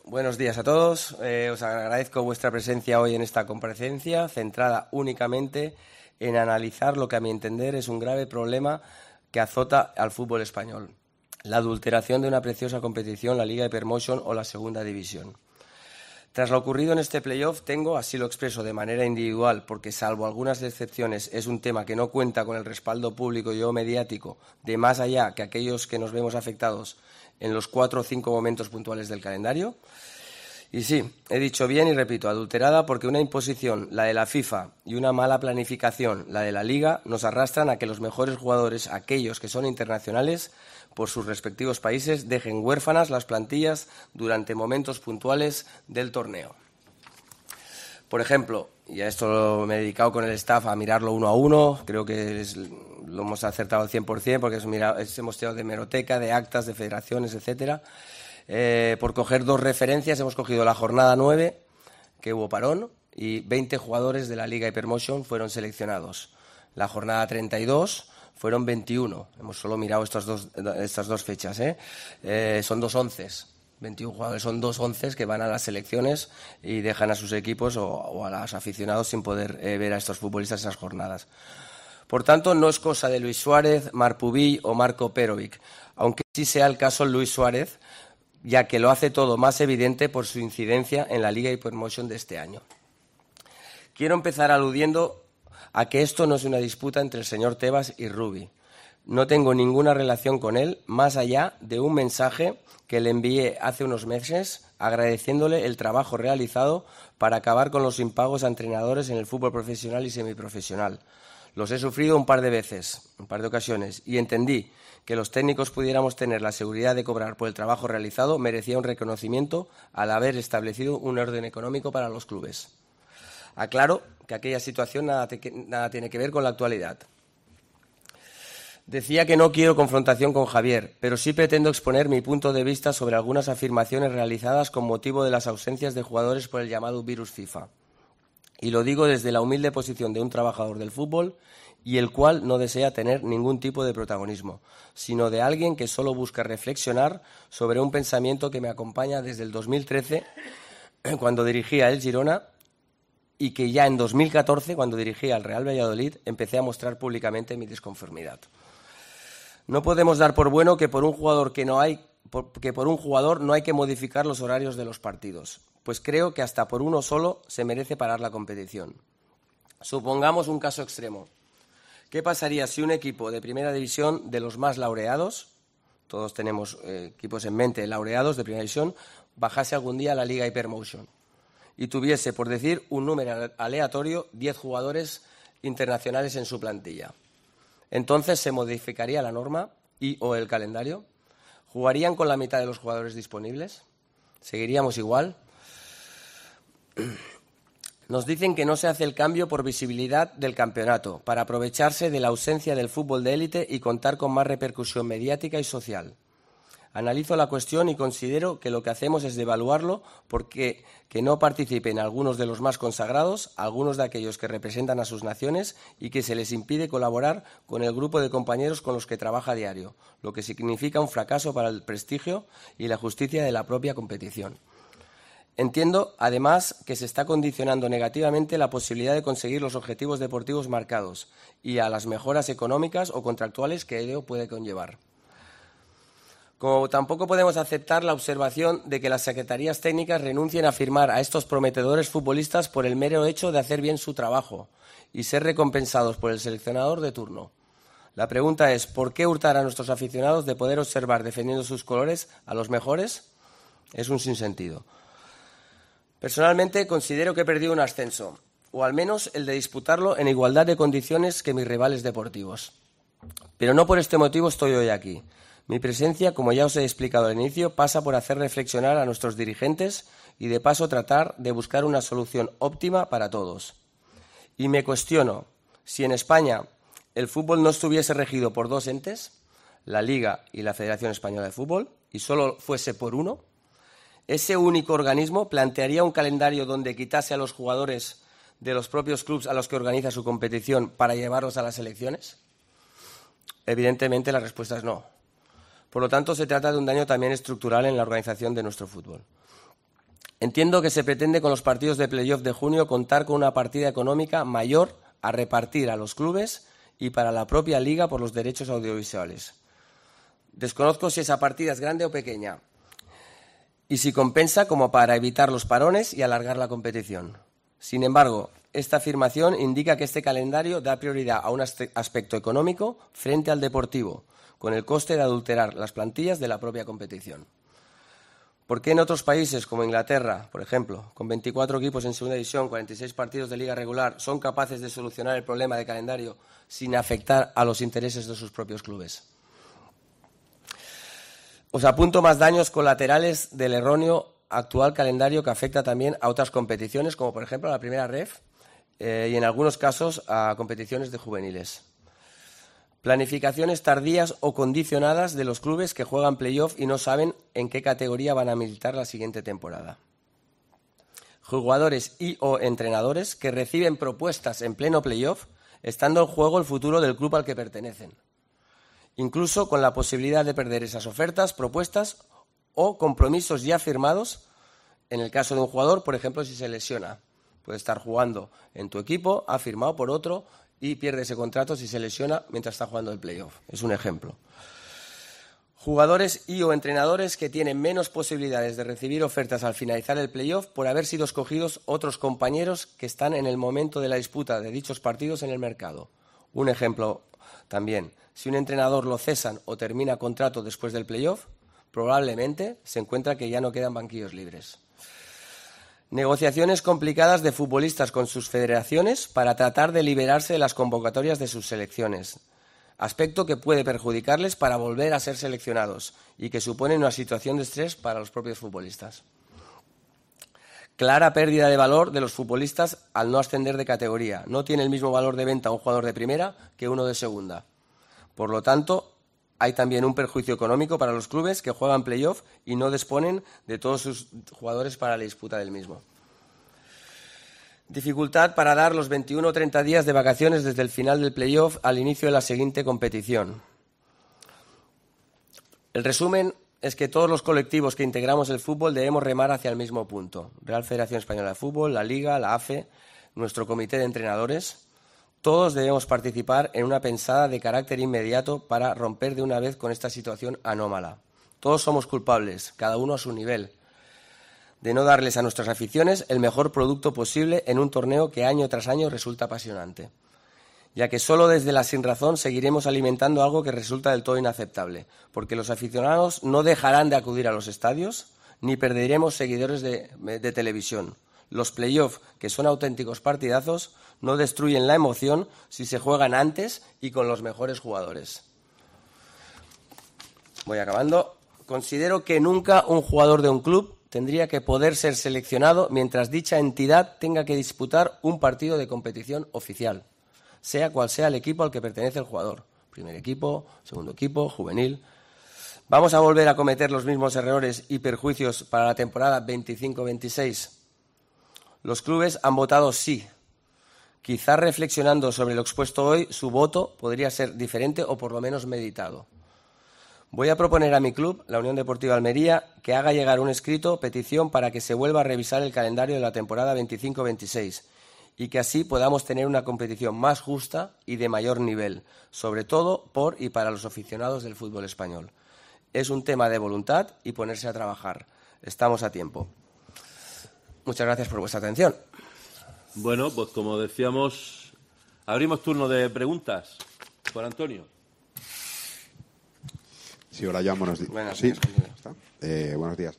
Buenos días a todos. Os agradezco vuestra presencia hoy en esta comparecencia, centrada únicamente en analizar lo que, a mi entender, es un grave problema que azota al fútbol español: la adulteración de una preciosa competición, la Liga Hypermotion o la Segunda División. Tras lo ocurrido en este playoff, tengo, así lo expreso de manera individual, porque salvo algunas excepciones es un tema que no cuenta con el respaldo público y o mediático de más allá que aquellos que nos vemos afectados en los 4 o 5 momentos puntuales del calendario. Y sí, he dicho bien y repito, adulterada, porque una imposición, la de la FIFA, y una mala planificación, la de la Liga, nos arrastran a que los mejores jugadores, aquellos que son internacionales, por sus respectivos países, dejen huérfanas las plantillas durante momentos puntuales del torneo. Por ejemplo, y a esto me he dedicado con el staff a mirarlo uno a uno, creo que lo hemos acertado al 100%, porque hemos tirado de hemeroteca, de actas, de federaciones, etcétera. Por coger 2 referencias, hemos cogido la jornada 9, que hubo parón, y 20 jugadores de la Liga Hypermotion fueron seleccionados. La jornada 32 fueron 21. Hemos solo mirado estas dos fechas. Son 2 onces. 21 jugadores son 2 onces que van a las selecciones y dejan a sus equipos o a los aficionados sin poder ver a estos futbolistas esas jornadas. Por tanto, no es cosa de Luis Suárez, Marc Pubill o Marco Perovic, aunque sí sea el caso Luis Suárez, ya que lo hace todo más evidente por su incidencia en la Liga Hypermotion de este año. Quiero empezar aludiendo a que esto no es una disputa entre el señor Tebas y Rubi. No tengo ninguna relación con él, más allá de un mensaje que le envié hace unos meses agradeciéndole el trabajo realizado para acabar con los impagos a entrenadores en el fútbol profesional y semiprofesional. Los he sufrido un par de veces, un par de ocasiones, y entendí que los técnicos pudiéramos tener la seguridad de cobrar por el trabajo realizado merecía un reconocimiento al haber establecido un orden económico para los clubes. Aclaro que aquella situación nada tiene que ver con la actualidad. Decía que no quiero confrontación con Javier, pero sí pretendo exponer mi punto de vista sobre algunas afirmaciones realizadas con motivo de las ausencias de jugadores por el llamado virus FIFA. Y lo digo desde la humilde posición de un trabajador del fútbol y el cual no desea tener ningún tipo de protagonismo, sino de alguien que solo busca reflexionar sobre un pensamiento que me acompaña desde el 2013, cuando dirigía el Girona, y que ya en 2014, cuando dirigía al Real Valladolid, empecé a mostrar públicamente mi disconformidad. No podemos dar por bueno que por un jugador no hay que modificar los horarios de los partidos, pues creo que hasta por uno solo se merece parar la competición. Supongamos un caso extremo. ¿Qué pasaría si un equipo de primera división de los más laureados, todos tenemos equipos en mente laureados de primera división, bajase algún día a la Liga Hypermotion y tuviese, por decir un número aleatorio, 10 jugadores internacionales en su plantilla? Entonces se modificaría la norma o el calendario. ¿Jugarían con la mitad de los jugadores disponibles? ¿Seguiríamos igual? Nos dicen que no se hace el cambio por visibilidad del campeonato, para aprovecharse de la ausencia del fútbol de élite y contar con más repercusión mediática y social. Analizo la cuestión y considero que lo que hacemos es devaluarlo porque que no participen algunos de los más consagrados, algunos de aquellos que representan a sus naciones y que se les impide colaborar con el grupo de compañeros con los que trabaja a diario, lo que significa un fracaso para el prestigio y la justicia de la propia competición. Entiendo, además, que se está condicionando negativamente la posibilidad de conseguir los objetivos deportivos marcados y a las mejoras económicas o contractuales que ello puede conllevar. Como tampoco podemos aceptar la observación de que las secretarías técnicas renuncien a firmar a estos prometedores futbolistas por el mero hecho de hacer bien su trabajo y ser recompensados por el seleccionador de turno. La pregunta es, ¿por qué hurtar a nuestros aficionados de poder observar defendiendo sus colores a los mejores? Es un sinsentido. Personalmente considero que he perdido un ascenso, o al menos el de disputarlo en igualdad de condiciones que mis rivales deportivos. Pero no por este motivo estoy hoy aquí. Mi presencia, como ya os he explicado al inicio, pasa por hacer reflexionar a nuestros dirigentes y de paso tratar de buscar una solución óptima para todos. Y me cuestiono si en España el fútbol no estuviese regido por 2 entes, la Liga y la Federación Española de Fútbol, y solo fuese por uno, ese único organismo plantearía un calendario donde quitase a los jugadores de los propios clubes a los que organiza su competición para llevarlos a las selecciones. Evidentemente la respuesta es no. Por lo tanto, se trata de un daño también estructural en la organización de nuestro fútbol. Entiendo que se pretende con los partidos de playoff de junio contar con una partida económica mayor a repartir a los clubes y para la propia liga por los derechos audiovisuales. Desconozco si esa partida es grande o pequeña y si compensa como para evitar los parones y alargar la competición. Sin embargo, esta afirmación indica que este calendario da prioridad a un aspecto económico frente al deportivo, con el coste de adulterar las plantillas de la propia competición. ¿Por qué en otros países, como Inglaterra, por ejemplo, con 24 equipos en segunda división, 46 partidos de liga regular, son capaces de solucionar el problema de calendario sin afectar a los intereses de sus propios clubes? Os apunto más daños colaterales del erróneo actual calendario que afecta también a otras competiciones, como por ejemplo a la primera ref y en algunos casos a competiciones de juveniles. Planificaciones tardías o condicionadas de los clubes que juegan playoff y no saben en qué categoría van a militar la siguiente temporada. Jugadores y o entrenadores que reciben propuestas en pleno playoff, estando en juego el futuro del club al que pertenecen, incluso con la posibilidad de perder esas ofertas, propuestas o compromisos ya firmados en el caso de un jugador, por ejemplo, si se lesiona. Puede estar jugando en tu equipo, ha firmado por otro y pierde ese contrato si se lesiona mientras está jugando el playoff. Es un ejemplo. Jugadores y o entrenadores que tienen menos posibilidades de recibir ofertas al finalizar el playoff por haber sido escogidos otros compañeros que están en el momento de la disputa de dichos partidos en el mercado. Un ejemplo también. Si un entrenador lo cesan o termina contrato después del playoff, probablemente se encuentra que ya no quedan banquillos libres. Negociaciones complicadas de futbolistas con sus federaciones para tratar de liberarse de las convocatorias de sus selecciones, aspecto que puede perjudicarles para volver a ser seleccionados y que supone una situación de estrés para los propios futbolistas. Clara pérdida de valor de los futbolistas al no ascender de categoría. No tiene el mismo valor de venta un jugador de primera que uno de segunda. Por lo tanto, hay también un perjuicio económico para los clubes que juegan playoff y no disponen de todos sus jugadores para la disputa del mismo. Dificultad para dar los 21 o 30 días de vacaciones desde el final del playoff al inicio de la siguiente competición. El resumen es que todos los colectivos que integramos el fútbol debemos remar hacia el mismo punto. Real Federación Española de Fútbol, la Liga, la AFE, nuestro comité de entrenadores. Todos debemos participar en una pensada de carácter inmediato para romper de una vez con esta situación anómala. Todos somos culpables, cada uno a su nivel, de no darles a nuestras aficiones el mejor producto posible en un torneo que año tras año resulta apasionante, ya que solo desde la sinrazón seguiremos alimentando algo que resulta del todo inaceptable, porque los aficionados no dejarán de acudir a los estadios ni perderemos seguidores de televisión. Los play-off, que son auténticos partidazos, no destruyen la emoción si se juegan antes y con los mejores jugadores. Voy acabando. Considero que nunca un jugador de un club tendría que poder ser seleccionado mientras dicha entidad tenga que disputar un partido de competición oficial, sea cual sea el equipo al que pertenece el jugador. Primer equipo, segundo equipo, juvenil. ¿Vamos a volver a cometer los mismos errores y perjuicios para la temporada 25-26? Los clubes han votado sí. Quizás reflexionando sobre lo expuesto hoy, su voto podría ser diferente o por lo menos meditado. Voy a proponer a mi club, la Unión Deportiva Almería, que haga llegar un escrito petición para que se vuelva a revisar el calendario de la temporada 25-26 y que así podamos tener una competición más justa y de mayor nivel, sobre todo por y para los aficionados del fútbol español. Es un tema de voluntad y ponerse a trabajar. Estamos a tiempo. Muchas gracias por vuestra atención. Bueno, pues como decíamos, abrimos turno de preguntas. Juan Antonio. Sí, hola, Jan, buenos días. Buenos días. Sí, buenos días.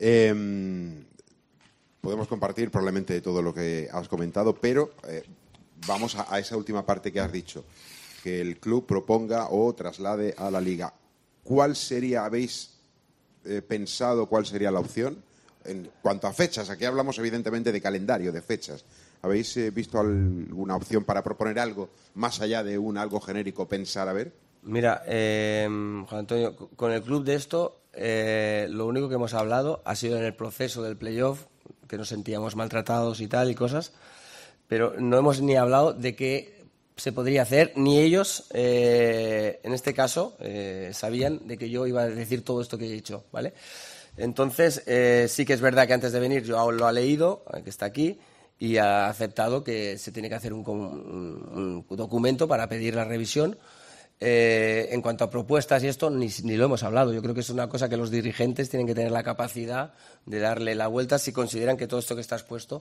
Podemos compartir probablemente todo lo que has comentado, pero vamos a esa última parte que has dicho, que el club proponga o traslade a la Liga. ¿Cuál sería, habéis pensado, cuál sería la opción? En cuanto a fechas, aquí hablamos evidentemente de calendario, de fechas. ¿Habéis visto alguna opción para proponer algo más allá de algo genérico, pensar a ver? Mira, Juan Antonio, con el club de esto, lo único que hemos hablado ha sido en el proceso del playoff, que nos sentíamos maltratados y tal y cosas, pero no hemos ni hablado de qué se podría hacer, ni ellos, en este caso, sabían de que yo iba a decir todo esto que he dicho, ¿vale? Entonces, sí que es verdad que antes de venir yo lo ha leído, que está aquí, y ha aceptado que se tiene que hacer un documento para pedir la revisión. En cuanto a propuestas y esto, ni lo hemos hablado. Yo creo que es una cosa que los dirigentes tienen que tener la capacidad de darle la vuelta si consideran que todo esto que está expuesto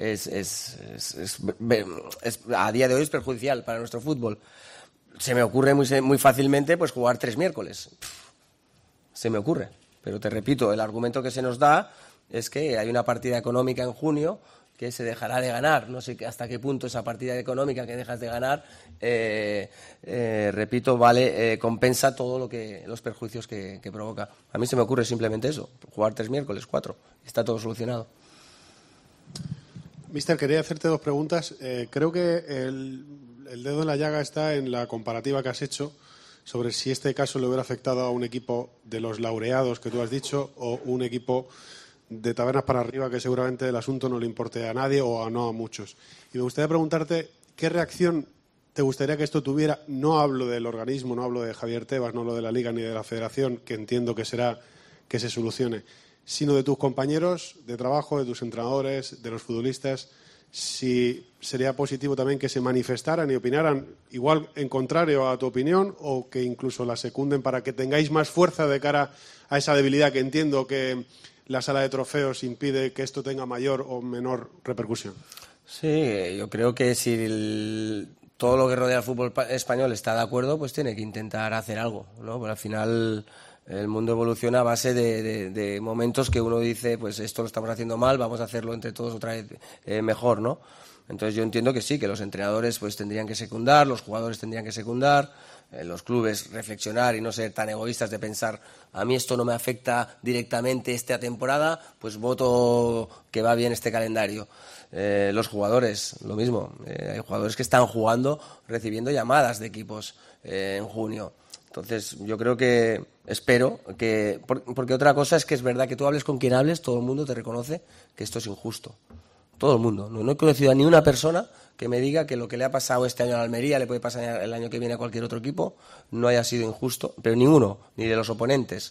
a día de hoy es perjudicial para nuestro fútbol. Se me ocurre muy fácilmente pues jugar 3 miércoles. Se me ocurre. Pero te repito, el argumento que se nos da es que hay una partida económica en junio que se dejará de ganar. No sé hasta qué punto esa partida económica que dejas de ganar, repito, compensa todo los perjuicios que provoca. A mí se me ocurre simplemente eso, jugar 3 miércoles, 4, y está todo solucionado. Mister, quería hacerte 2 preguntas. Creo que el dedo en la llaga está en la comparativa que has hecho sobre si este caso le hubiera afectado a un equipo de los laureados que tú has dicho o un equipo de tabernas para arriba, que seguramente el asunto no le importe a nadie o no a muchos. Y me gustaría preguntarte qué reacción te gustaría que esto tuviera. No hablo del organismo, no hablo de Javier Tebas, no hablo de la Liga ni de la Federación, que entiendo que será que se solucione, sino de tus compañeros de trabajo, de tus entrenadores, de los futbolistas. Si sería positivo también que se manifestaran y opinaran igual en contrario a tu opinión, o que incluso la secunden para que tengáis más fuerza de cara a esa debilidad que entiendo que la sala de trofeos impide que esto tenga mayor o menor repercusión. Sí, yo creo que si todo lo que rodea al fútbol español está de acuerdo, pues tiene que intentar hacer algo, ¿no? Porque al final el mundo evoluciona a base de momentos que uno dice, pues esto lo estamos haciendo mal, vamos a hacerlo entre todos otra vez mejor, ¿no? Entonces yo entiendo que sí, que los entrenadores pues tendrían que secundar, los jugadores tendrían que secundar, los clubes reflexionar y no ser tan egoístas de pensar, a mí esto no me afecta directamente esta temporada, pues voto que va bien este calendario. Los jugadores, lo mismo, hay jugadores que están jugando recibiendo llamadas de equipos en junio. Entonces yo creo que, espero que, porque otra cosa es que es verdad que tú hables con quien hables, todo el mundo te reconoce que esto es injusto. Todo el mundo. No he conocido a ni una persona que me diga que lo que le ha pasado este año a la Almería le puede pasar el año que viene a cualquier otro equipo, no haya sido injusto, pero ninguno, ni de los oponentes.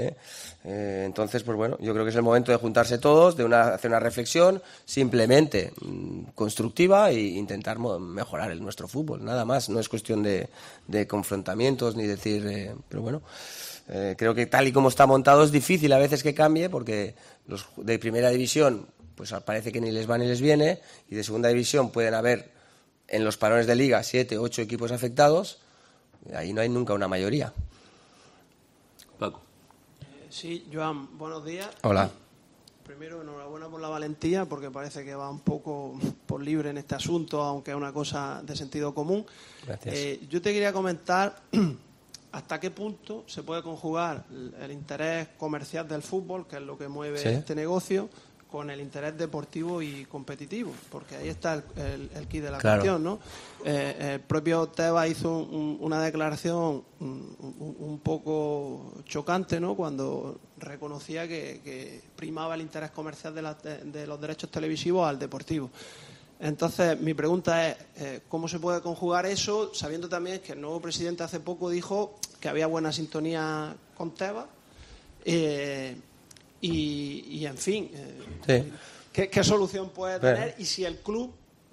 Entonces, pues bueno, yo creo que es el momento de juntarse todos, de hacer una reflexión simplemente constructiva e intentar mejorar nuestro fútbol, nada más. No es cuestión de confrontamientos ni decir, pero bueno. Creo que tal y como está montado es difícil a veces que cambie, porque los de primera división pues parece que ni les va ni les viene, y de segunda división pueden haber en los parones de liga 7, 8 equipos afectados, ahí no hay nunca una mayoría. Paco. Sí, Joan, buenos días. Hola. Primero, enhorabuena por la valentía, porque parece que va un poco por libre en este asunto, aunque es una cosa de sentido común. Gracias. Yo te quería comentar hasta qué punto se puede conjugar el interés comercial del fútbol, que es lo que mueve este negocio, con el interés deportivo y competitivo, porque ahí está el quid de la cuestión, ¿no? El propio Tebas hizo una declaración un poco chocante, ¿no?, cuando reconocía que primaba el interés comercial de los derechos televisivos al deportivo. Entonces, mi pregunta es, ¿cómo se puede conjugar eso, sabiendo también que el nuevo presidente hace poco dijo que había buena sintonía con Tebas? Y en fin, ¿qué solución puede tener? Y si el club,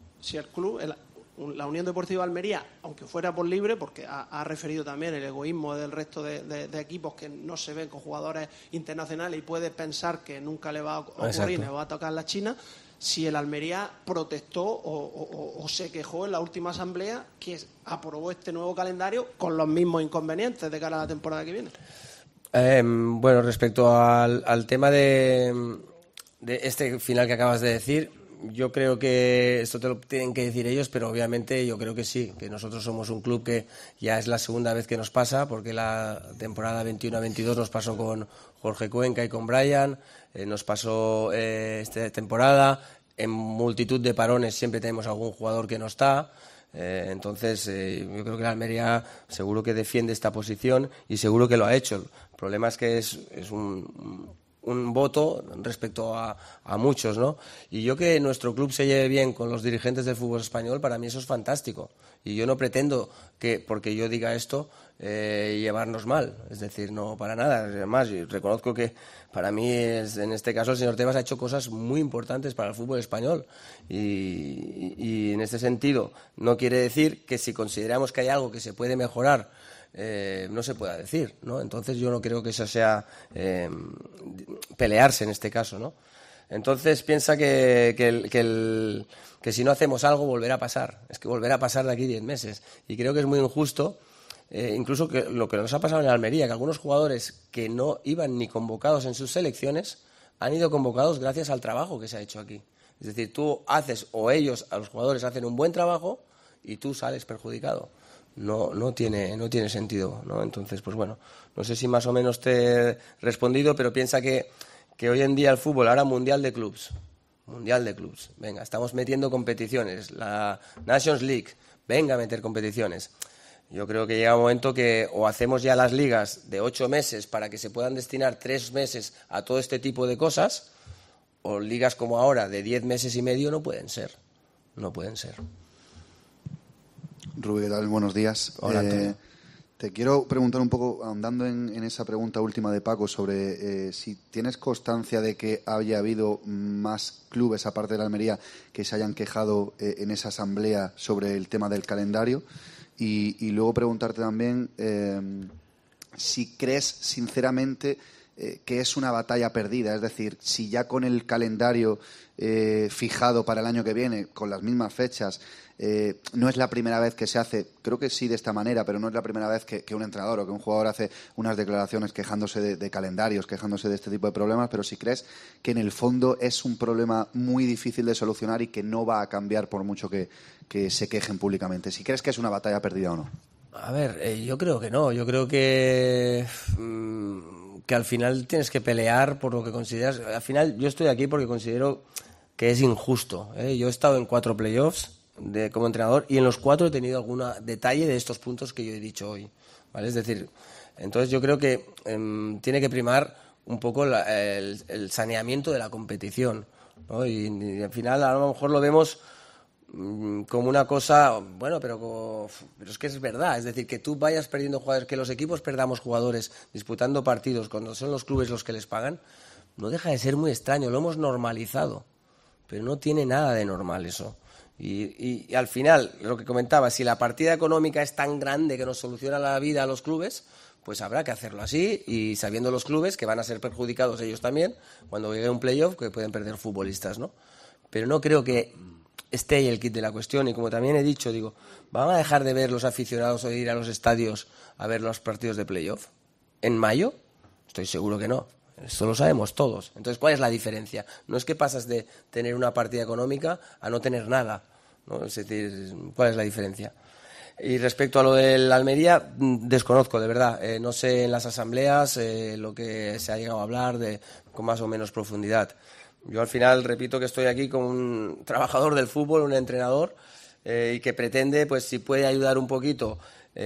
la Unión Deportiva Almería, aunque fuera por libre, porque ha referido también el egoísmo del resto de equipos que no se ven con jugadores internacionales y puede pensar que nunca le va a ocurrir, le va a tocar la China, si el Almería protestó o se quejó en la última asamblea que aprobó este nuevo calendario con los mismos inconvenientes de cara a la temporada que viene. Bueno, respecto al tema de este final que acabas de decir, yo creo que esto te lo tienen que decir ellos, pero obviamente yo creo que sí, que nosotros somos un club que ya es la segunda vez que nos pasa, porque la temporada 21-22 nos pasó con Jorge Cuenca y con Brian, nos pasó esta temporada, en multitud de parones siempre tenemos algún jugador que no está. Entonces, yo creo que la Almería seguro que defiende esta posición y seguro que lo ha hecho. El problema es que es un un voto respecto a muchos, ¿no? Y yo que nuestro club se lleve bien con los dirigentes del fútbol español, para mí eso es fantástico. Y yo no pretendo que, porque yo diga esto, llevarnos mal. Es decir, no para nada. Además, yo reconozco que para mí, en este caso, el señor Tebas ha hecho cosas muy importantes para el fútbol español. Y en este sentido, no quiere decir que si consideramos que hay algo que se puede mejorar, no se pueda decir, ¿no? Entonces yo no creo que eso sea pelearse en este caso, ¿no? Entonces piensa que si no hacemos algo volverá a pasar. Es que volverá a pasar de aquí 10 meses. Y creo que es muy injusto, incluso que lo que nos ha pasado en Almería, que algunos jugadores que no iban ni convocados en sus selecciones han ido convocados gracias al trabajo que se ha hecho aquí. Es decir, tú haces, o ellos, a los jugadores, hacen un buen trabajo y tú sales perjudicado. No tiene sentido, ¿no? Entonces, pues bueno, no sé si más o menos te he respondido, pero piensa que hoy en día el fútbol, ahora Mundial de Clubs, venga, estamos metiendo competiciones, la Nations League, venga a meter competiciones. Yo creo que llega un momento que o hacemos ya las ligas de 8 meses para que se puedan destinar 3 meses a todo este tipo de cosas, o ligas como ahora de 10 meses y medio no pueden ser. Rubí, ¿qué tal? Buenos días. Hola, Antonio. Te quiero preguntar un poco, ahondando en esa pregunta última de Paco, sobre si tienes constancia de que haya habido más clubes, aparte de la Almería, que se hayan quejado en esa asamblea sobre el tema del calendario. Y luego preguntarte también si crees sinceramente que es una batalla perdida. Es decir, si ya con el calendario fijado para el año que viene, con las mismas fechas, no es la primera vez que se hace, creo que sí de esta manera, pero no es la primera vez que un entrenador o que un jugador hace unas declaraciones quejándose de calendarios, quejándose de este tipo de problemas, pero si crees que en el fondo es un problema muy difícil de solucionar y que no va a cambiar por mucho que se quejen públicamente. Si crees que es una batalla perdida o no. A ver, yo creo que no. Yo creo que al final tienes que pelear por lo que consideras. Al final yo estoy aquí porque considero que es injusto, ¿eh? Yo he estado en 4 playoffs como entrenador y en los 4 he tenido algún detalle de estos puntos que yo he dicho hoy, ¿vale? Es decir, entonces yo creo que tiene que primar un poco el saneamiento de la competición, ¿no? Y al final a lo mejor lo vemos como una cosa, bueno, pero es que es verdad, es decir, que tú vayas perdiendo jugadores, que los equipos perdamos jugadores disputando partidos cuando son los clubes los que les pagan, no deja de ser muy extraño, lo hemos normalizado, pero no tiene nada de normal eso. Y al final, lo que comentaba, si la partida económica es tan grande que nos soluciona la vida a los clubes, pues habrá que hacerlo así, y sabiendo los clubes que van a ser perjudicados ellos también cuando llegue un playoff, que pueden perder futbolistas, ¿no? Pero no creo que esté ahí el kit de la cuestión, y como también he dicho, digo, ¿van a dejar de ver los aficionados o de ir a los estadios a ver los partidos de playoff en mayo? Estoy seguro que no. Esto lo sabemos todos. Entonces, ¿cuál es la diferencia? No es que pasas de tener una partida económica a no tener nada, ¿no? Es decir, ¿cuál es la diferencia? Y respecto a lo del Almería, desconozco, de verdad. No sé en las asambleas lo que se ha llegado a hablar con más o menos profundidad. Yo al final repito que estoy aquí como un trabajador del fútbol, un entrenador, y que pretende, pues si puede ayudar un poquito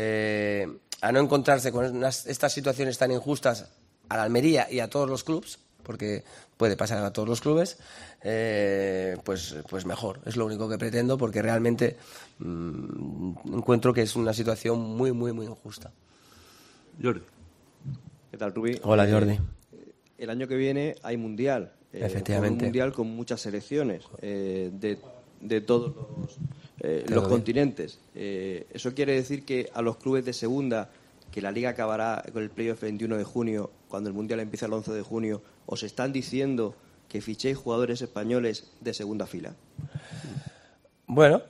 a no encontrarse con estas situaciones tan injustas a la Almería y a todos los clubes, porque puede pasar a todos los clubes, pues mejor. Es lo único que pretendo, porque realmente encuentro que es una situación muy, muy, muy injusta. Jordi. ¿Qué tal, Rubí? Hola, Jordi. El año que viene hay Mundial. Efectivamente. Un Mundial con muchas selecciones de todos los continentes. Eso quiere decir que a los clubes de segunda, que la Liga acabará con el playoff el 21 de junio, cuando el Mundial empieza el 11 de junio, ¿os están diciendo que fichéis jugadores españoles de segunda fila? Bueno,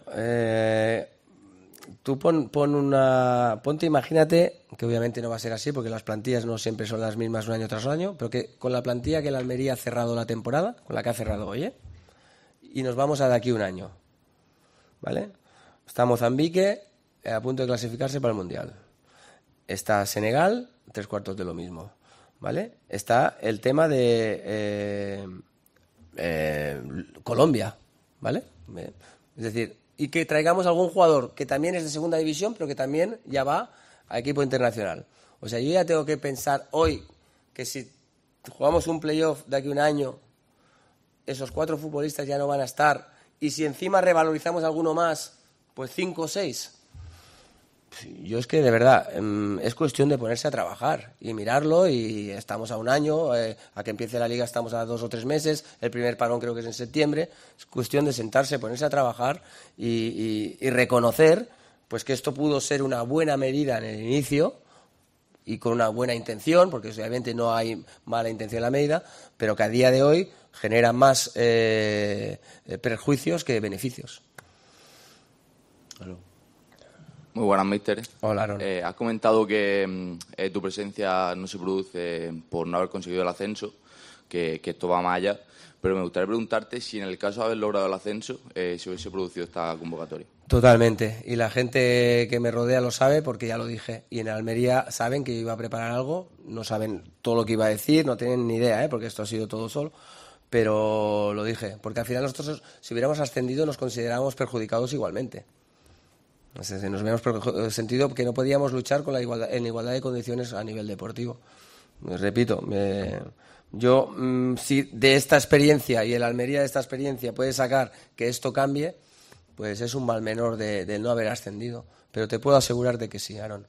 tú ponte, imagínate, que obviamente no va a ser así, porque las plantillas no siempre son las mismas un año tras año, pero que con la plantilla que el Almería ha cerrado la temporada, con la que ha cerrado hoy, y nos vamos a de aquí un año, ¿vale? Está Mozambique a punto de clasificarse para el Mundial. Está Senegal, 3/4 de lo mismo, ¿vale? Está el tema de Colombia, ¿vale? Es decir, y que traigamos algún jugador que también es de segunda división, pero que también ya va a equipo internacional. O sea, yo ya tengo que pensar hoy que si jugamos un playoff de aquí a un año, esos 4 futbolistas ya no van a estar, y si encima revalorizamos alguno más, pues 5 o 6. Yo es que de verdad es cuestión de ponerse a trabajar y mirarlo, y estamos a un año, a que empiece la liga estamos a 2 o 3 meses, el primer parón creo que es en septiembre. Es cuestión de sentarse, ponerse a trabajar y reconocer pues que esto pudo ser una buena medida en el inicio y con una buena intención, porque obviamente no hay mala intención en la medida, pero que a día de hoy genera más perjuicios que beneficios. Claro. Muy buenas, míster. Hola, Aaron. Has comentado que tu presencia no se produce por no haber conseguido el ascenso, que esto va más allá, pero me gustaría preguntarte si en el caso de haber logrado el ascenso se hubiese producido esta convocatoria. Totalmente, y la gente que me rodea lo sabe porque ya lo dije, y en Almería saben que yo iba a preparar algo, no saben todo lo que iba a decir, no tienen ni idea, porque esto ha sido todo solo, pero lo dije, porque al final nosotros, si hubiéramos ascendido, nos considerábamos perjudicados igualmente. Nos hubiéramos sentido que no podíamos luchar con en igualdad de condiciones a nivel deportivo. Repito, yo si de esta experiencia y el Almería de esta experiencia puede sacar que esto cambie, pues es un mal menor de no haber ascendido. Pero te puedo asegurar de que sí, Aaron.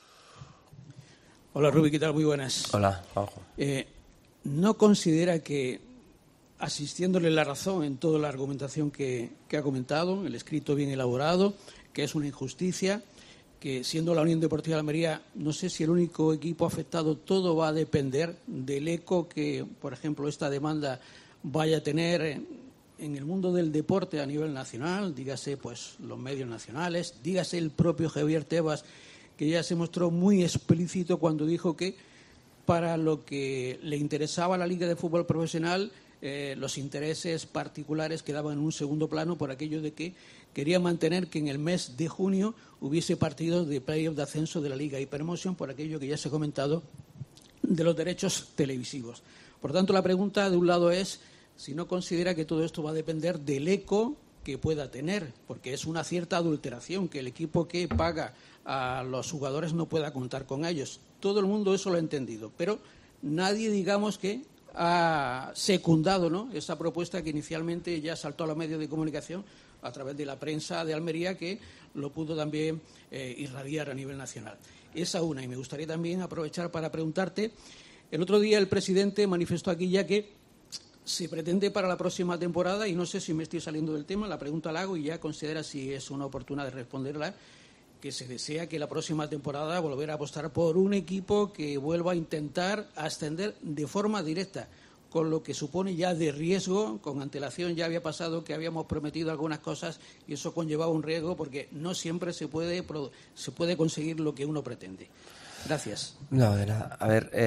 Hola, Rubi, ¿qué tal? Muy buenas. Hola, Juanjo. ¿No considera que, asistiéndole la razón en toda la argumentación que ha comentado, el escrito bien elaborado, que es una injusticia, que siendo la Unión Deportiva de Almería, no sé si el único equipo afectado, todo va a depender del eco que, por ejemplo, esta demanda vaya a tener en el mundo del deporte a nivel nacional, dígase pues los medios nacionales, dígase el propio Javier Tebas, que ya se mostró muy explícito cuando dijo que para lo que le interesaba a la Liga de Fútbol Profesional, los intereses particulares quedaban en un segundo plano por aquello de que quería mantener que en el mes de junio hubiese partidos de playoff de ascenso de la Liga y Promotion por aquello que ya se ha comentado de los derechos televisivos. Por tanto, la pregunta de un lado es si no considera que todo esto va a depender del eco que pueda tener, porque es una cierta adulteración que el equipo que paga a los jugadores no pueda contar con ellos. Todo el mundo eso lo ha entendido, pero nadie, digamos, que ha secundado, ¿no?, esa propuesta que inicialmente ya saltó a los medios de comunicación a través de la prensa de Almería, que lo pudo también irradiar a nivel nacional. Esa una. Y me gustaría también aprovechar para preguntarte, el otro día el presidente manifestó aquí ya que se pretende para la próxima temporada, y no sé si me estoy saliendo del tema, la pregunta la hago y ya considera si es una oportunidad de responderla, que se desea que la próxima temporada volver a apostar por un equipo que vuelva a intentar ascender de forma directa, con lo que supone ya de riesgo. Con antelación ya había pasado que habíamos prometido algunas cosas y eso conllevaba un riesgo porque no siempre se puede conseguir lo que uno pretende. Gracias. No, de nada. A ver,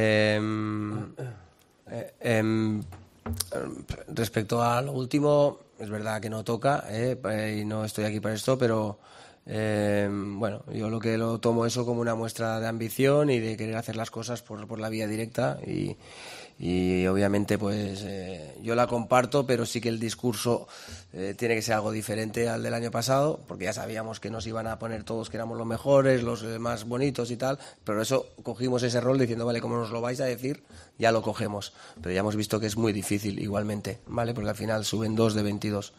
respecto a lo último, es verdad que no toca y no estoy aquí para esto, pero bueno, yo lo que lo tomo eso como una muestra de ambición y de querer hacer las cosas por la vía directa y obviamente pues yo la comparto, pero sí que el discurso tiene que ser algo diferente al del año pasado, porque ya sabíamos que nos iban a poner todos que éramos los mejores, los más bonitos y tal, pero eso cogimos ese rol diciendo, vale, como nos lo vais a decir, ya lo cogemos, pero ya hemos visto que es muy difícil igualmente, ¿vale? Porque al final suben 2 de 22.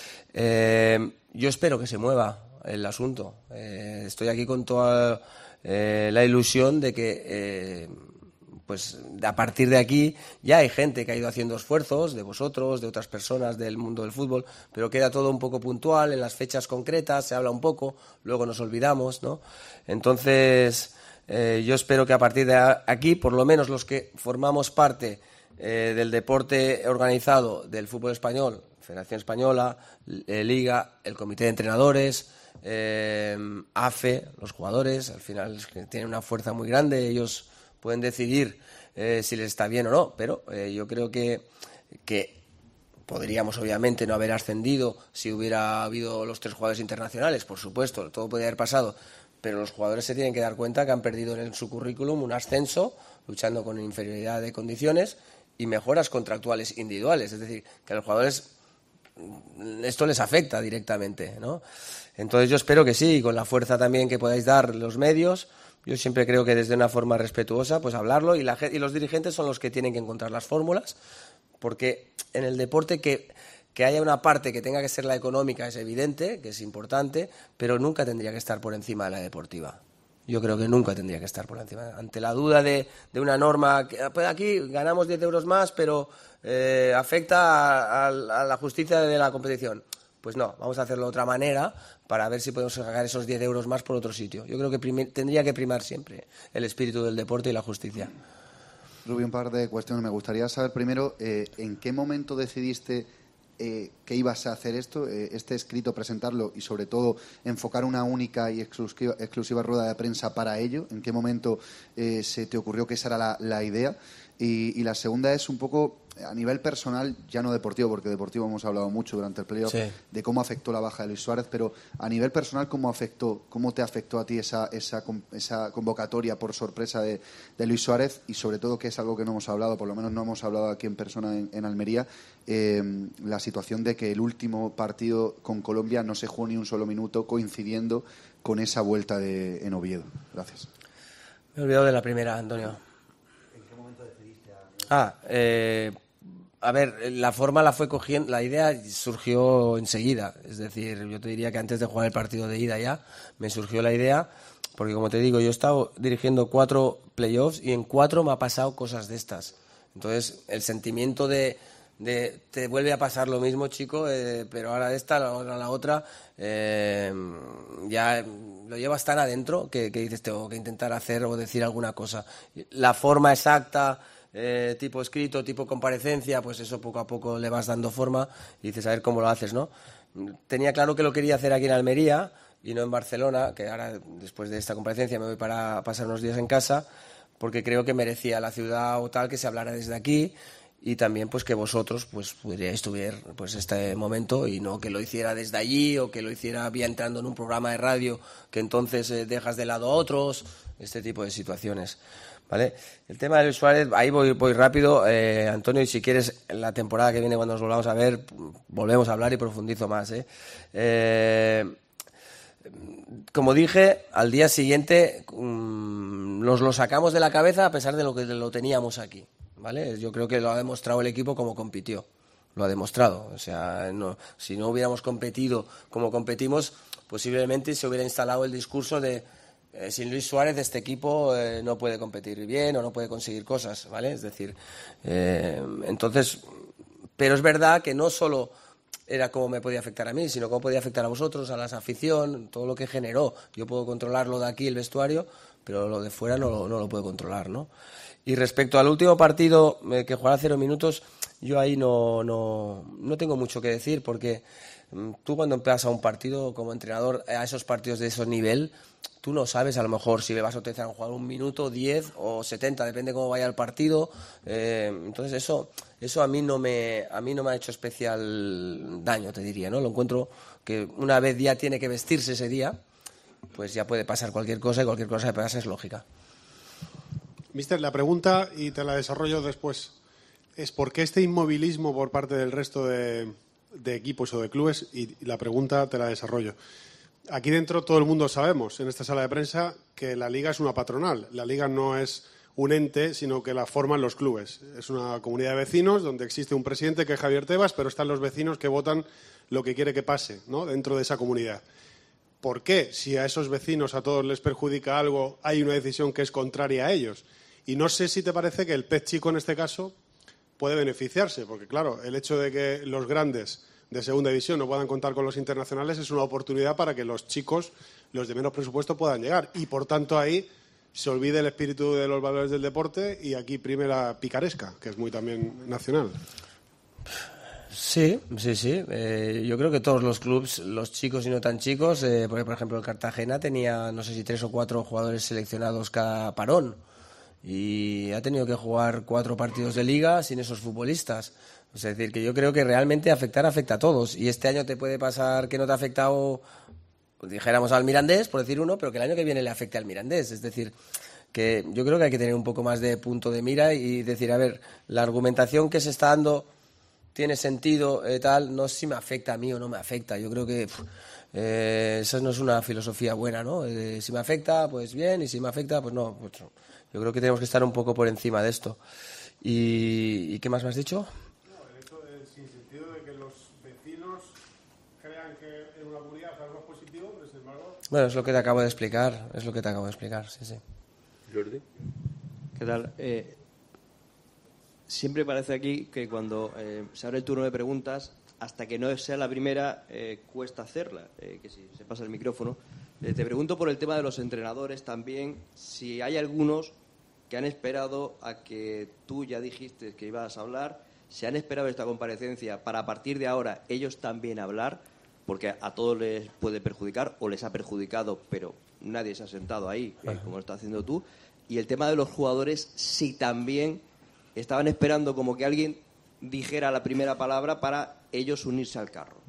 Yo espero que se mueva el asunto. Estoy aquí con toda la ilusión de que pues a partir de aquí ya hay gente que ha ido haciendo esfuerzos, de vosotros, de otras personas del mundo del fútbol, pero queda todo un poco puntual, en las fechas concretas se habla un poco, luego nos olvidamos, ¿no? Entonces yo espero que a partir de aquí, por lo menos los que formamos parte del deporte organizado del fútbol español, Federación Española, Liga, el Comité de Entrenadores, AFE, los jugadores, al final tienen una fuerza muy grande, ellos pueden decidir si les está bien o no, pero yo creo que podríamos obviamente no haber ascendido si hubiera habido los 3 jugadores internacionales, por supuesto, todo podría haber pasado, pero los jugadores se tienen que dar cuenta que han perdido en su currículum un ascenso, luchando con inferioridad de condiciones y mejoras contractuales individuales, es decir, que a los jugadores esto les afecta directamente, ¿no? Entonces yo espero que sí, con la fuerza también que podáis dar los medios, Yo siempre creo que desde una forma respetuosa, pues hablarlo, y los dirigentes son los que tienen que encontrar las fórmulas, porque en el deporte que haya una parte que tenga que ser la económica es evidente, que es importante, pero nunca tendría que estar por encima de la deportiva. Yo creo que nunca tendría que estar por encima. Ante la duda de una norma, pues aquí ganamos 10 euros más, pero afecta a la justicia de la competición. Pues no, vamos a hacerlo de otra manera para ver si podemos sacar esos 10 euros más por otro sitio. Yo creo que tendría que primar siempre el espíritu del deporte y la justicia. Rubí, un par de cuestiones. Me gustaría saber primero, ¿en qué momento decidiste que ibas a hacer esto, este escrito, presentarlo y sobre todo enfocar una única y exclusiva rueda de prensa para ello? ¿En qué momento se te ocurrió que esa era la idea? Y la segunda es un poco a nivel personal, ya no deportivo, porque deportivo hemos hablado mucho durante el playoff, sí, de cómo afectó la baja de Luis Suárez, pero a nivel personal, ¿cómo te afectó a ti esa convocatoria por sorpresa de Luis Suárez? Y sobre todo, que es algo que no hemos hablado, por lo menos no hemos hablado aquí en persona en Almería, la situación de que el último partido con Colombia no se jugó ni un solo minuto, coincidiendo con esa vuelta en Oviedo. Gracias. Me he olvidado de la primera, Antonio. ¿En qué momento decidiste a ver, la forma la fue cogiendo, la idea surgió enseguida, es decir, yo te diría que antes de jugar el partido de ida ya me surgió la idea, porque como te digo, yo he estado dirigiendo 4 playoffs y en 4 me ha pasado cosas de estas. Entonces, el sentimiento de te vuelve a pasar lo mismo, chico, pero ahora esta, ahora la otra, ya lo llevas tan adentro que dices, tengo que intentar hacer o decir alguna cosa. La forma exacta, tipo escrito, tipo comparecencia, pues eso poco a poco le vas dando forma y dices, a ver cómo lo haces, ¿no? Tenía claro que lo quería hacer aquí en Almería y no en Barcelona, que ahora después de esta comparecencia me voy para pasar unos días en casa, porque creo que merecía la ciudad o tal que se hablara desde aquí, y también pues que vosotros pues pudierais ver pues este momento y no que lo hiciera desde allí o que lo hiciera vía entrando en un programa de radio que entonces dejas de lado a otros, este tipo de situaciones, ¿vale? El tema de Luis Suárez, ahí voy rápido, Antonio, y si quieres la temporada que viene cuando nos volvamos a ver volvemos a hablar y profundizo más, como dije, al día siguiente nos lo sacamos de la cabeza a pesar de lo que lo teníamos aquí, ¿vale? Yo creo que lo ha demostrado el equipo como compitió, lo ha demostrado. O sea, si no hubiéramos competido como competimos, posiblemente se hubiera instalado el discurso de sin Luis Suárez este equipo no puede competir bien o no puede conseguir cosas, ¿vale? Es decir, entonces, pero es verdad que no solo era cómo me podía afectar a mí, sino cómo podía afectar a vosotros, a la afición, todo lo que generó. Yo puedo controlar lo de aquí, el vestuario, pero lo de fuera no lo puedo controlar, ¿no? Y respecto al último partido, que jugará 0 minutos, yo ahí no tengo mucho que decir, porque tú cuando empiezas a un partido como entrenador, a esos partidos de ese nivel, tú no sabes a lo mejor si le vas a utilizar a jugar 1 minuto, 10 o 70, depende cómo vaya el partido. Entonces eso a mí no me ha hecho especial daño, te diría, ¿no? Lo encuentro que una vez ya tiene que vestirse ese día, pues ya puede pasar cualquier cosa y cualquier cosa que pase es lógica. Mister, la pregunta, y te la desarrollo después, es ¿por qué este inmovilismo por parte del resto de equipos o de clubes? Y la pregunta te la desarrollo. Aquí dentro todo el mundo sabemos, en esta sala de prensa, que la Liga es una patronal. La Liga no es un ente, sino que la forman los clubes. Es una comunidad de vecinos donde existe un presidente que es Javier Tebas, pero están los vecinos que votan lo que quiere que pase, ¿no?, dentro de esa comunidad. ¿Por qué? Si a esos vecinos a todos les perjudica algo, hay una decisión que es contraria a ellos. Y no sé si te parece que el pez chico en este caso puede beneficiarse, porque claro, el hecho de que los grandes de segunda división no puedan contar con los internacionales es una oportunidad para que los chicos, los de menos presupuesto, puedan llegar. Y por tanto ahí se olvide el espíritu de los valores del deporte y aquí prime la picaresca, que es muy también nacional. Sí. Yo creo que todos los clubes, los chicos y no tan chicos, porque por ejemplo el Cartagena tenía, no sé si 3 o 4 jugadores seleccionados cada parón y ha tenido que jugar 4 partidos de liga sin esos futbolistas. Es decir, que yo creo que realmente afecta a todos y este año te puede pasar que no te ha afectado, dijéramos, al Mirandés, por decir uno, pero que el año que viene le afecte al Mirandés. Es decir, que yo creo que hay que tener un poco más de punto de mira y decir, a ver, la argumentación que se está dando tiene sentido, tal, no sé si me afecta a mí o no me afecta. Yo creo que Esa no es una filosofía buena, ¿no? Si me afecta, pues bien, y si me afecta, pues no. Pues yo creo que tenemos que estar un poco por encima de esto. ¿Y qué más me has dicho? No, el hecho del sinsentido de que los vecinos crean que en una comunidad es algo positivo, pero sin embargo... Bueno, es lo que te acabo de explicar, sí, sí. Jordi. ¿Qué tal? Siempre parece aquí que cuando se abre el turno de preguntas, hasta que no sea la primera, cuesta hacerla, que si se pasa el micrófono. Te pregunto por el tema de los entrenadores también, si hay algunos que han esperado a que tú ya dijiste que ibas a hablar, se han esperado esta comparecencia para a partir de ahora ellos también hablar, porque a todos les puede perjudicar o les ha perjudicado, pero nadie se ha sentado ahí, como lo estás haciendo tú. Y el tema de los jugadores, si también estaban esperando como que alguien dijera la primera palabra para ellos unirse al carro.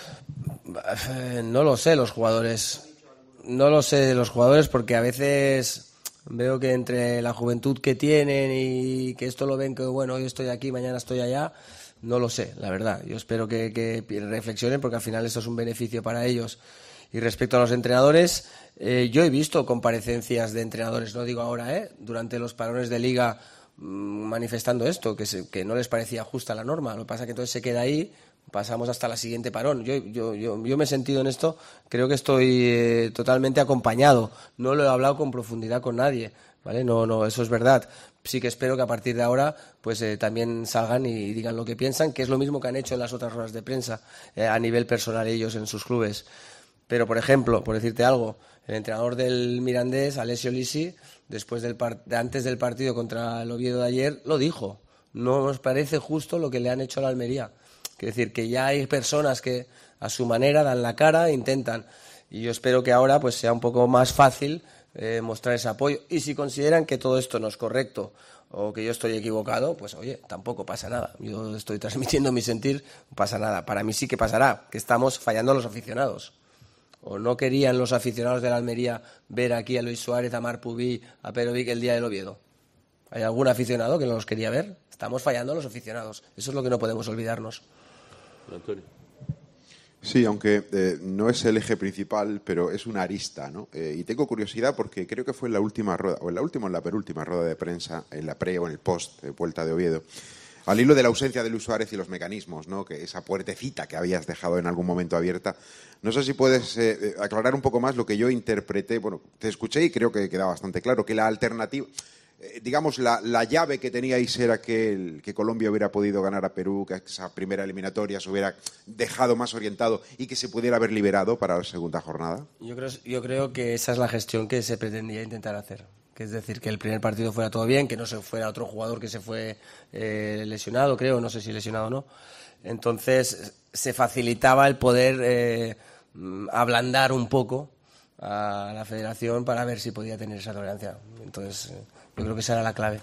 No lo sé, los jugadores. No lo sé, los jugadores, porque a veces veo que entre la juventud que tienen y que esto lo ven que, bueno, hoy estoy aquí, mañana estoy allá, no lo sé, la verdad. Yo espero que reflexionen, porque al final esto es un beneficio para ellos. Y respecto a los entrenadores, yo he visto comparecencias de entrenadores, no digo ahora, durante los parones de liga, manifestando esto, que no les parecía justa la norma. Lo que pasa es que entonces se queda ahí, pasamos hasta la siguiente parón. Yo me he sentido en esto, creo que estoy totalmente acompañado. No lo he hablado con profundidad con nadie, ¿vale? No, eso es verdad. Sí que espero que a partir de ahora pues también salgan y digan lo que piensan, que es lo mismo que han hecho en las otras ruedas de prensa a nivel personal ellos en sus clubes. Pero, por ejemplo, por decirte algo, el entrenador del Mirandés, Alessio Lisi, antes del partido contra el Oviedo de ayer, lo dijo. No nos parece justo lo que le han hecho a la Almería. Quiere decir que ya hay personas que a su manera dan la cara e intentan. Y yo espero que ahora pues sea un poco más fácil mostrar ese apoyo. Y si consideran que todo esto no es correcto o que yo estoy equivocado, pues oye, tampoco pasa nada. Yo estoy transmitiendo mi sentir, no pasa nada. Para mí sí que pasará, que estamos fallando a los aficionados. ¿O no querían los aficionados de la Almería ver aquí a Luis Suárez, a Marc Pubí, a Perovic el día del Oviedo? ¿Hay algún aficionado que no los quería ver? Estamos fallando a los aficionados. Eso es lo que no podemos olvidarnos. Antonio. Sí, aunque no es el eje principal, pero es una arista, ¿no? Y tengo curiosidad porque creo que fue en la última rueda, o en la última o en la penúltima rueda de prensa, en la pre o en el post de vuelta de Oviedo, al hilo de la ausencia de Luis Suárez y los mecanismos, ¿no? Que esa puertecita que habías dejado en algún momento abierta. No sé si puedes aclarar un poco más lo que yo interpreté. Bueno, te escuché y creo que queda bastante claro que la alternativa, digamos, la llave que teníais era que Colombia hubiera podido ganar a Perú, que esa primera eliminatoria se hubiera dejado más orientado y que se pudiera haber liberado para la segunda jornada. Yo creo que esa es la gestión que se pretendía intentar hacer. Que es decir, que el primer partido fuera todo bien, que no se fuera otro jugador que se fue lesionado, creo, no sé si lesionado o no. Entonces se facilitaba el poder ablandar un poco a la federación para ver si podía tener esa tolerancia. Entonces yo creo que esa era la clave.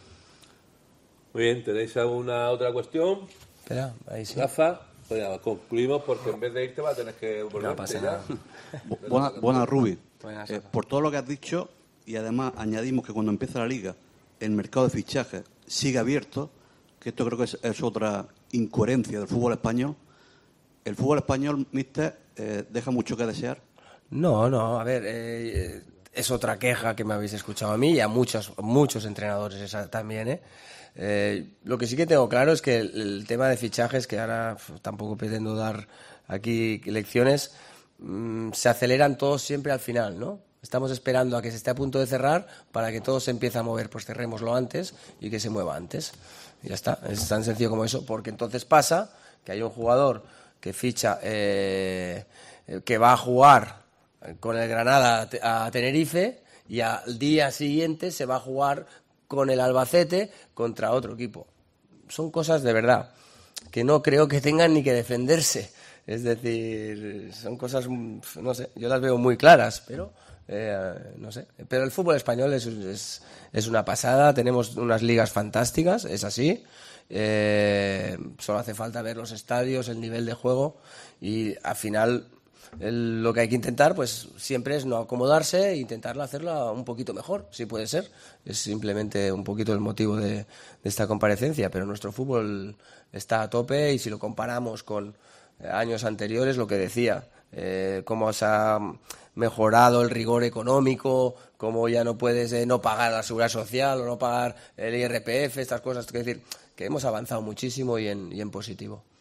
Muy bien, ¿tenéis alguna otra cuestión? Espera, ahí sí. Rafa, pues ya, concluimos porque en vez de irte va a tener que volver. No pasa nada. Buenas, Rubi. Buenas, por todo lo que has dicho, y además añadimos que cuando empieza la liga el mercado de fichajes sigue abierto, que esto creo que es otra incoherencia del fútbol español. ¿El fútbol español, míster, deja mucho que desear? No, a ver, es otra queja que me habéis escuchado a mí y a muchos entrenadores esa también, lo que sí que tengo claro es que el tema de fichajes, que ahora tampoco pretendo dar aquí lecciones, se aceleran todos siempre al final, ¿no? Estamos esperando a que se esté a punto de cerrar para que todo se empiece a mover, pues cerrémoslo antes y que se mueva antes. Y ya está, es tan sencillo como eso, porque entonces pasa que hay un jugador que ficha, que va a jugar con el Granada a Tenerife y al día siguiente se va a jugar con el Albacete contra otro equipo. Son cosas de verdad que no creo que tengan ni que defenderse. Es decir, son cosas, no sé, yo las veo muy claras, pero no sé. Pero el fútbol español es una pasada, tenemos unas ligas fantásticas, es así. Solo hace falta ver los estadios, el nivel de juego y al final lo que hay que intentar pues siempre es no acomodarse e intentar hacerla un poquito mejor, si puede ser. Es simplemente un poquito el motivo de esta comparecencia, pero nuestro fútbol está a tope y si lo comparamos con años anteriores, lo que decía, cómo se ha mejorado el rigor económico, cómo ya no puedes no pagar la seguridad social o no pagar el IRPF, estas cosas. Es decir, que hemos avanzado muchísimo y en positivo.